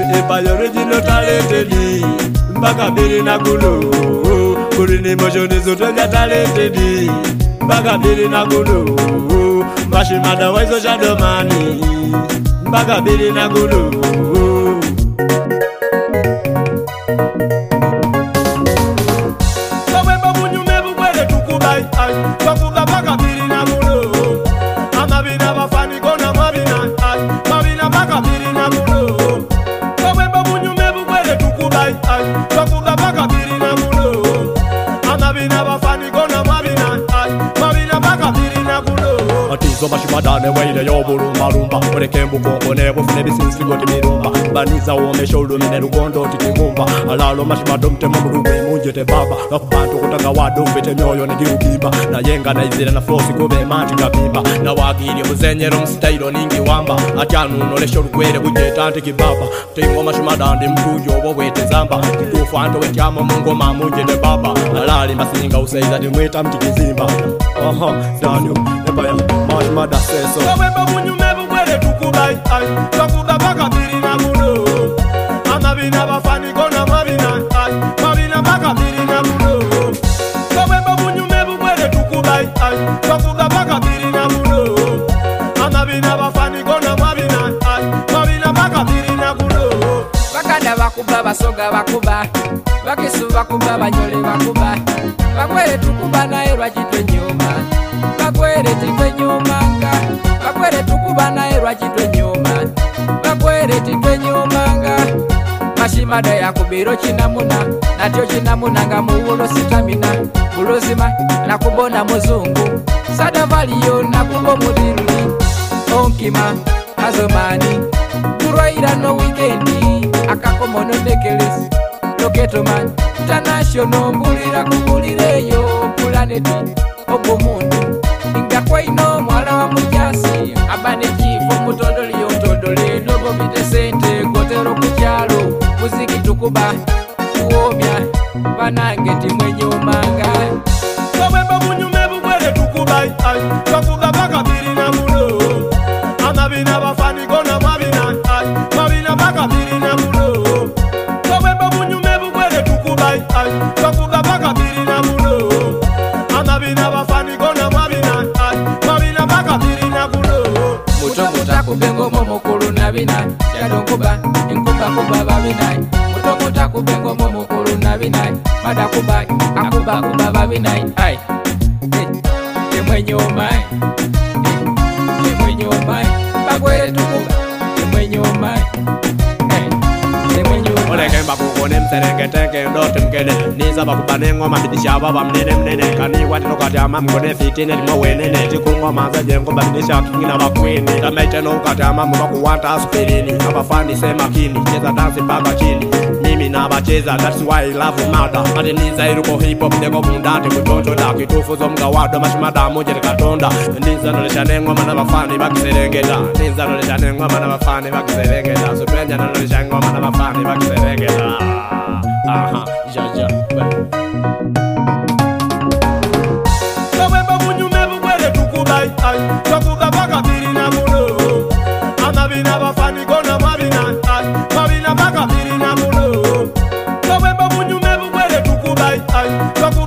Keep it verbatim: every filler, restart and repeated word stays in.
Epa original talented Mbaka biri na gulo Kuri ni moshoni zotoja talented Mbaka biri na gulo Mashi madawa izo shadomani Mbaka biri na gulo Kawemba bunyume bukwele tukubai Wakuga baka biri na gulo Amabina bafani kona mabina Mabina baka biri na gulo Kawemba bunyume bukwele tukubai Wakuga baka biri na gulo Amabina bafani kona mabina Mabina baka biri na gulo Atizo mashimadane waile yobulu marumba Oleke mbukongo nebo fune bisinsi goti mirumba Baniza uomesha ulumine lugondo titimumba Alalo mashimado mtema murumwe munjete baba Wakubantu kutaka wadu mvete myoyo ni giukimba Na yenga na izile na flosi kube manti kapimba Na wagiri muzenyero msitailo ningi wamba Atianu unolesha urukwele bujeta antikibaba Tingo mashimadandi mtujo wawete zamba Kitufu anto wetiama mungo mamunjete baba Alali masininga useiza timweta mtikizimba Aha, Daniel, nebaya Mashmada seso Kawemba bunyume bukwele tukubai Wakuga baka biri na gulo Amabina bafani kona mabina Mabina baka biri na gulo Kawemba bunyume bukwele tukubai Wakuga baka biri na gulo Amabina bafani kona mabina Mabina baka biri na gulo Bakanda bakuba basoga bakuba Bakisu bakuba banyole bakuba Bakwele tukuba na erwa jitwe nyuma Bakwele jitwe nyumanga Bakwele tukuba na erwa jitwe nyuma Bakwele jitwe nyumanga Mashimada ya kubiro chinamuna Natyo chinamuna nga muwulo sitamina Bulozima na kubona muzungu Sada valiyo na kubo mudiruli Onkima azomani Kurwaira no weekendi Akakomono nekelezi Loketo man International mbulira kubulireyo Planeti obumundu Inga kwa ino mwala wa mujasi Abane jifo mutondoli yotondole Nobo mite sente kotero kuchalo Muziki tukuba Kuomya Banange timwenye umanga Kawemba bunyume bukwele tukubai Wakuga baka biri na mulo Amabina bafani kona mabina Mabina baka biri na mulo Kawemba bunyume bukwele tukubai Wakuga baka biri na mulo Amabina bafani kona mabina Mabina baka biri na mulo Muto muta kubengo momokulu nabina Yadonkuba, inkuba kuba babinai Muto muta kubengo momokulu nabinai Mada kuba, akuba kuba babinai Hai, temwenye umai Temwenye umai Bakwele tukuba, temwenye umai Oleke mbakukone mserenge tenge ndote mkene Niza bakubane ngoma bidisha baba mnene mnene Kani wati nokati ama mkone fitine limo wenene Tiku ngoma za jengo babidisha kingina bakwini Kamaite nokati ama mbaku wanta aspirini Abafani sema kini, cheza dansi mpaka chini Mimi na bacheza, that's why I love mada Ati niza iruko hip hop ndeko mundati kutoto da Kitufu zo mga wado mashimada muje katonda Niza nolesha nengoma na bafani bakiserengeta Niza nolesha nengoma na bafani bakiserengeta Suprenja nolesha nengoma na bafani bakiserengeta Reggae, aha, ja ja. Kawemba bunyume bukwele tukubai, wakuga baka biri na mulo. Amabina bafani kona mabina, mabina baka biri na mulo. Kawemba bunyume bukwele tukubai, wakuga